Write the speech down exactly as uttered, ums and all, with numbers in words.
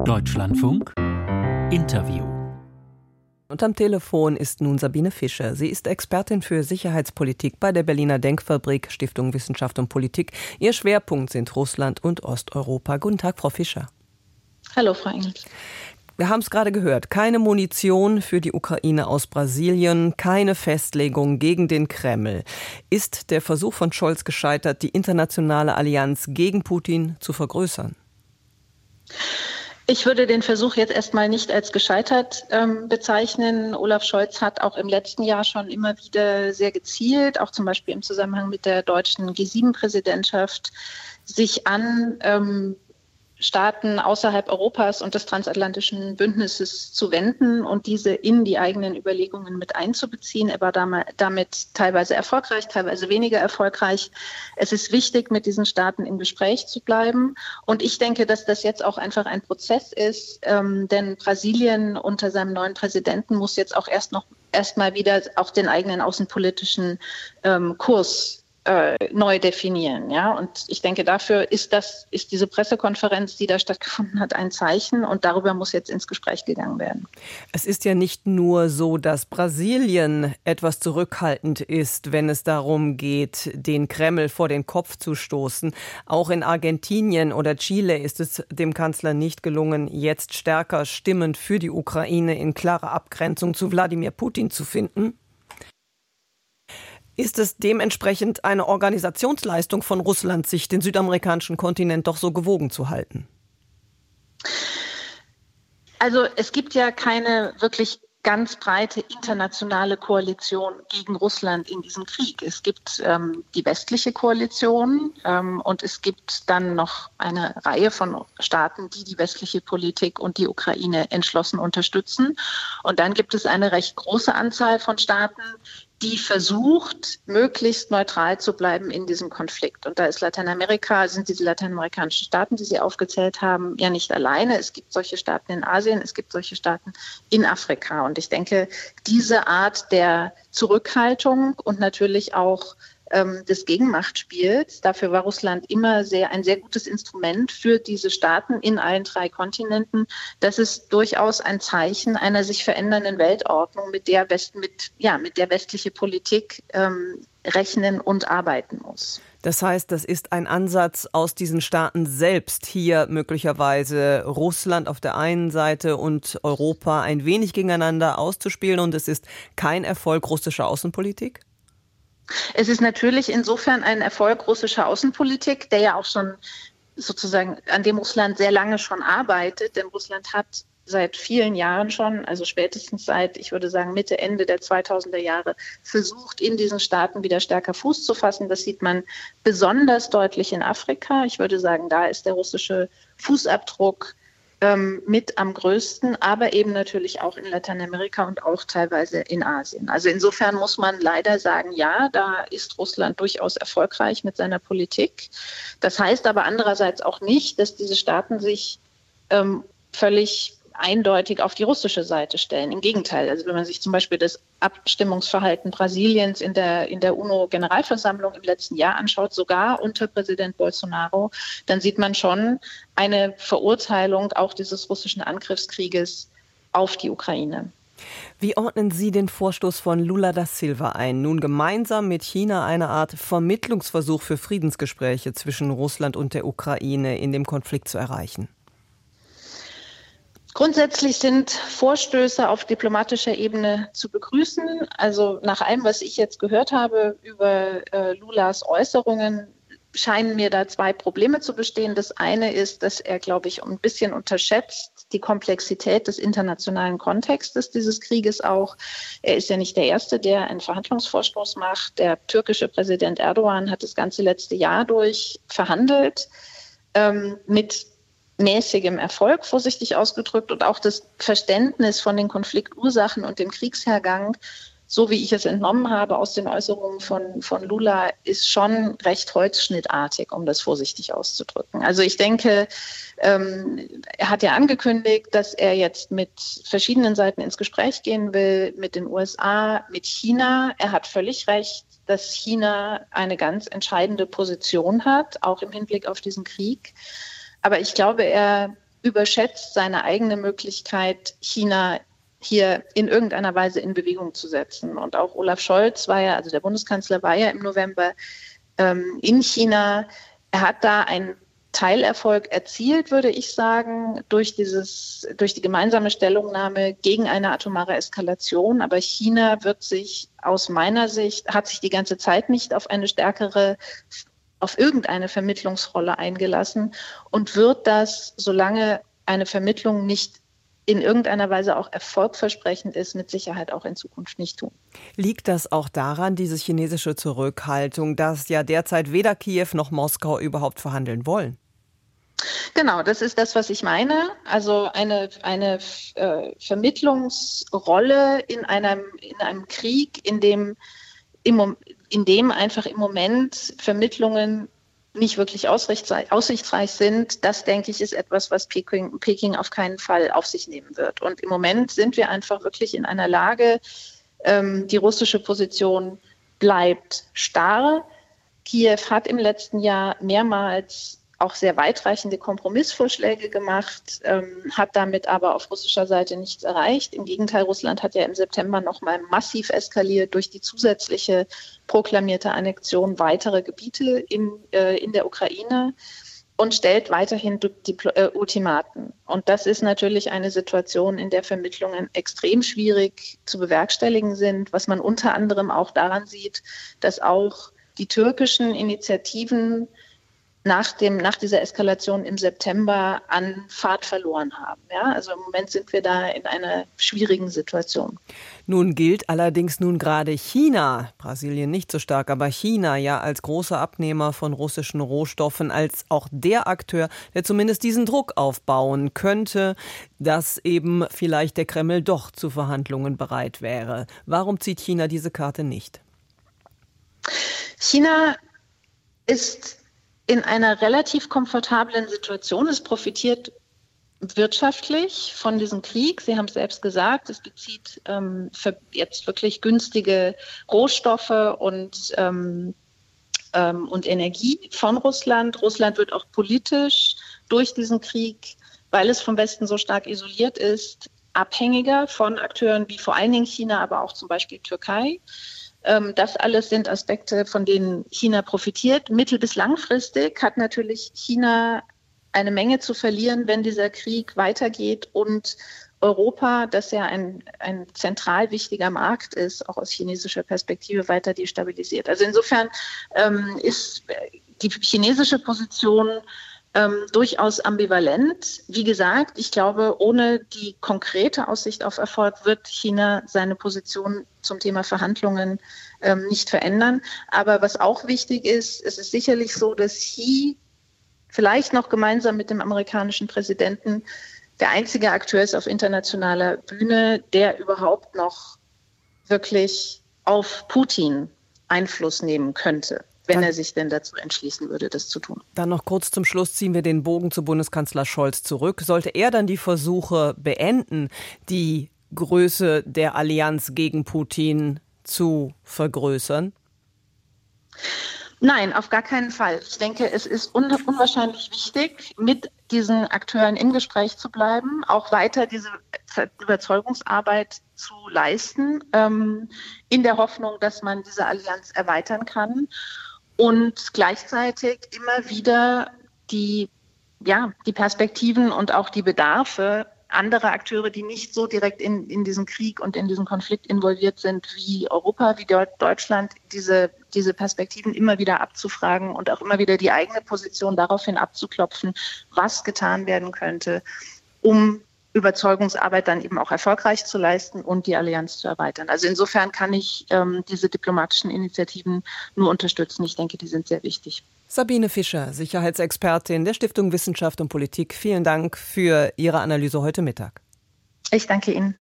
Deutschlandfunk Interview. Und am Telefon ist nun Sabine Fischer. Sie ist Expertin für Sicherheitspolitik bei der Berliner Denkfabrik Stiftung Wissenschaft und Politik. Ihr Schwerpunkt sind Russland und Osteuropa. Guten Tag, Frau Fischer. Hallo, Frau Engels. Wir haben es gerade gehört. Keine Munition für die Ukraine aus Brasilien, keine Festlegung gegen den Kreml. Ist der Versuch von Scholz gescheitert, die internationale Allianz gegen Putin zu vergrößern? Ich würde den Versuch jetzt erstmal nicht als gescheitert ähm, bezeichnen. Olaf Scholz hat auch im letzten Jahr schon immer wieder sehr gezielt, auch zum Beispiel im Zusammenhang mit der deutschen G sieben Präsidentschaft, sich an ähm, Staaten außerhalb Europas und des transatlantischen Bündnisses zu wenden und diese in die eigenen Überlegungen mit einzubeziehen. Er war damit teilweise erfolgreich, teilweise weniger erfolgreich. Es ist wichtig, mit diesen Staaten im Gespräch zu bleiben. Und ich denke, dass das jetzt auch einfach ein Prozess ist, ähm, denn Brasilien unter seinem neuen Präsidenten muss jetzt auch erst noch erst mal wieder auch den eigenen außenpolitischen ähm, Kurs Äh, neu definieren, ja. Und ich denke, dafür ist das, ist diese Pressekonferenz, die da stattgefunden hat, ein Zeichen. Und darüber muss jetzt ins Gespräch gegangen werden. Es ist ja nicht nur so, dass Brasilien etwas zurückhaltend ist, wenn es darum geht, den Kreml vor den Kopf zu stoßen. Auch in Argentinien oder Chile ist es dem Kanzler nicht gelungen, jetzt stärker Stimmen für die Ukraine in klarer Abgrenzung zu Wladimir Putin zu finden. Ist es dementsprechend eine Organisationsleistung von Russland, sich den südamerikanischen Kontinent doch so gewogen zu halten? Also es gibt ja keine wirklich ganz breite internationale Koalition gegen Russland in diesem Krieg. Es gibt ähm, die westliche Koalition ähm, und es gibt dann noch eine Reihe von Staaten, die die westliche Politik und die Ukraine entschlossen unterstützen. Und dann gibt es eine recht große Anzahl von Staaten, die versucht, möglichst neutral zu bleiben in diesem Konflikt. Und da ist Lateinamerika, sind diese lateinamerikanischen Staaten, die Sie aufgezählt haben, ja nicht alleine. Es gibt solche Staaten in Asien, es gibt solche Staaten in Afrika. Und ich denke, diese Art der Zurückhaltung und natürlich auch ähm, des Gegenmachtspiels, dafür war Russland immer sehr ein sehr gutes Instrument für diese Staaten in allen drei Kontinenten. Das ist durchaus ein Zeichen einer sich verändernden Weltordnung, mit der West, mit, ja, mit der westliche Politik ähm, rechnen und arbeiten muss. Das heißt, das ist ein Ansatz aus diesen Staaten selbst, hier möglicherweise Russland auf der einen Seite und Europa ein wenig gegeneinander auszuspielen, und es ist kein Erfolg russischer Außenpolitik? Es ist natürlich insofern ein Erfolg russischer Außenpolitik, der ja auch schon sozusagen, an dem Russland sehr lange schon arbeitet, denn Russland hat seit vielen Jahren schon, also spätestens seit, ich würde sagen, Mitte, Ende der zweitausender Jahre, versucht, in diesen Staaten wieder stärker Fuß zu fassen. Das sieht man besonders deutlich in Afrika. Ich würde sagen, da ist der russische Fußabdruck ähm, mit am größten, aber eben natürlich auch in Lateinamerika und auch teilweise in Asien. Also insofern muss man leider sagen, ja, da ist Russland durchaus erfolgreich mit seiner Politik. Das heißt aber andererseits auch nicht, dass diese Staaten sich ähm, völlig eindeutig auf die russische Seite stellen. Im Gegenteil, also wenn man sich zum Beispiel das Abstimmungsverhalten Brasiliens in der, in der UNO-Generalversammlung im letzten Jahr anschaut, sogar unter Präsident Bolsonaro, dann sieht man schon eine Verurteilung auch dieses russischen Angriffskrieges auf die Ukraine. Wie ordnen Sie den Vorstoß von Lula da Silva ein, nun gemeinsam mit China eine Art Vermittlungsversuch für Friedensgespräche zwischen Russland und der Ukraine in dem Konflikt zu erreichen? Grundsätzlich sind Vorstöße auf diplomatischer Ebene zu begrüßen. Also nach allem, was ich jetzt gehört habe über äh, Lulas Äußerungen, scheinen mir da zwei Probleme zu bestehen. Das eine ist, dass er, glaube ich, ein bisschen unterschätzt die Komplexität des internationalen Kontextes dieses Krieges auch. Er ist ja nicht der Erste, der einen Verhandlungsvorstoß macht. Der türkische Präsident Erdogan hat das ganze letzte Jahr durch verhandelt ähm, mit mäßigem Erfolg, vorsichtig ausgedrückt, und auch das Verständnis von den Konfliktursachen und dem Kriegshergang, so wie ich es entnommen habe aus den Äußerungen von, von Lula, ist schon recht holzschnittartig, um das vorsichtig auszudrücken. Also ich denke, ähm, er hat ja angekündigt, dass er jetzt mit verschiedenen Seiten ins Gespräch gehen will, mit den U S A, mit China. Er hat völlig recht, dass China eine ganz entscheidende Position hat, auch im Hinblick auf diesen Krieg. Aber ich glaube, er überschätzt seine eigene Möglichkeit, China hier in irgendeiner Weise in Bewegung zu setzen. Und auch Olaf Scholz war ja, also der Bundeskanzler war ja im November ähm, in China. Er hat da einen Teilerfolg erzielt, würde ich sagen, durch dieses, durch die gemeinsame Stellungnahme gegen eine atomare Eskalation. Aber China wird sich aus meiner Sicht, hat sich die ganze Zeit nicht auf eine stärkere, auf irgendeine Vermittlungsrolle eingelassen und wird das, solange eine Vermittlung nicht in irgendeiner Weise auch erfolgversprechend ist, mit Sicherheit auch in Zukunft nicht tun. Liegt das auch daran, diese chinesische Zurückhaltung, dass ja derzeit weder Kiew noch Moskau überhaupt verhandeln wollen? Genau, das ist das, was ich meine. Also eine, eine äh, Vermittlungsrolle in einem, in einem Krieg, in dem, im, in dem einfach im Moment Vermittlungen nicht wirklich aussichtsreich sind, das, denke ich, ist etwas, was Peking, Peking auf keinen Fall auf sich nehmen wird. Und im Moment sind wir einfach wirklich in einer Lage, ähm, die russische Position bleibt starr. Kiew hat im letzten Jahr mehrmals auch sehr weitreichende Kompromissvorschläge gemacht, ähm, hat damit aber auf russischer Seite nichts erreicht. Im Gegenteil, Russland hat ja im September nochmal massiv eskaliert durch die zusätzliche proklamierte Annexion weiterer Gebiete in, äh, in der Ukraine und stellt weiterhin Dipl- äh, Ultimaten. Und das ist natürlich eine Situation, in der Vermittlungen extrem schwierig zu bewerkstelligen sind, was man unter anderem auch daran sieht, dass auch die türkischen Initiativen nach dem, nach dieser Eskalation im September an Fahrt verloren haben. Ja, also im Moment sind wir da in einer schwierigen Situation. Nun gilt allerdings nun gerade China, Brasilien nicht so stark, aber China ja als großer Abnehmer von russischen Rohstoffen, als auch der Akteur, der zumindest diesen Druck aufbauen könnte, dass eben vielleicht der Kreml doch zu Verhandlungen bereit wäre. Warum zieht China diese Karte nicht? China ist in einer relativ komfortablen Situation. Es profitiert wirtschaftlich von diesem Krieg. Sie haben es selbst gesagt, es bezieht ähm, für jetzt wirklich günstige Rohstoffe und, ähm, ähm, und Energie von Russland. Russland wird auch politisch durch diesen Krieg, weil es vom Westen so stark isoliert ist, abhängiger von Akteuren wie vor allen Dingen China, aber auch zum Beispiel Türkei. Das alles sind Aspekte, von denen China profitiert. Mittel- bis langfristig hat natürlich China eine Menge zu verlieren, wenn dieser Krieg weitergeht und Europa, das ja ein, ein zentral wichtiger Markt ist, auch aus chinesischer Perspektive weiter destabilisiert. Also insofern ähm, ist die chinesische Position Ähm, durchaus ambivalent. Wie gesagt, ich glaube, ohne die konkrete Aussicht auf Erfolg wird China seine Position zum Thema Verhandlungen ähm, nicht verändern. Aber was auch wichtig ist, es ist sicherlich so, dass Xi vielleicht noch gemeinsam mit dem amerikanischen Präsidenten der einzige Akteur ist auf internationaler Bühne, der überhaupt noch wirklich auf Putin Einfluss nehmen könnte, wenn er sich denn dazu entschließen würde, das zu tun. Dann noch kurz zum Schluss ziehen wir den Bogen zu Bundeskanzler Scholz zurück. Sollte er dann die Versuche beenden, die Größe der Allianz gegen Putin zu vergrößern? Nein, auf gar keinen Fall. Ich denke, es ist un- unwahrscheinlich wichtig, mit diesen Akteuren im Gespräch zu bleiben, auch weiter diese Überzeugungsarbeit zu leisten, ähm, in der Hoffnung, dass man diese Allianz erweitern kann. Und gleichzeitig immer wieder die, ja, die Perspektiven und auch die Bedarfe anderer Akteure, die nicht so direkt in, in diesen Krieg und in diesen Konflikt involviert sind wie Europa, wie Deutschland, diese, diese Perspektiven immer wieder abzufragen und auch immer wieder die eigene Position daraufhin abzuklopfen, was getan werden könnte, um Überzeugungsarbeit dann eben auch erfolgreich zu leisten und die Allianz zu erweitern. Also insofern kann ich ähm, diese diplomatischen Initiativen nur unterstützen. Ich denke, die sind sehr wichtig. Sabine Fischer, Sicherheitsexpertin der Stiftung Wissenschaft und Politik. Vielen Dank für Ihre Analyse heute Mittag. Ich danke Ihnen.